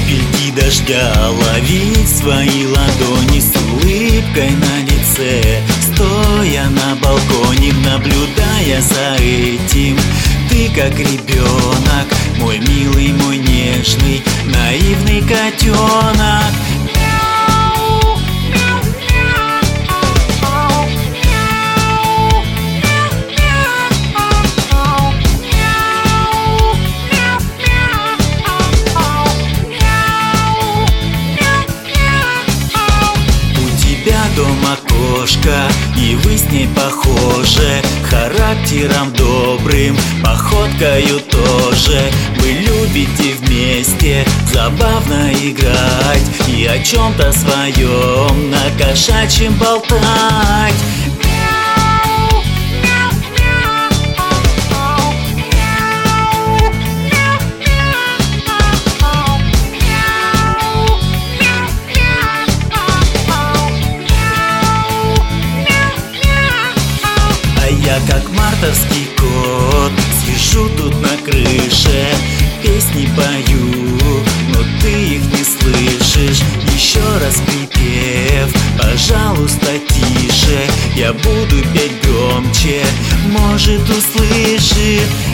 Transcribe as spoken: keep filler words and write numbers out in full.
Капельки дождя ловить в свои ладони, с улыбкой на лице, стоя на балконе, наблюдая за этим. Ты как ребенок, мой милый, мой нежный, наивный котенок. Дома кошка, и вы с ней похожи, характером добрым, походкою тоже. Вы любите вместе забавно играть и о чем-то своем на кошачьем болтать. Я как мартовский кот сижу тут на крыше, песни пою, но ты их не слышишь. Еще раз припев, пожалуйста, тише, я буду петь громче, может, услышит.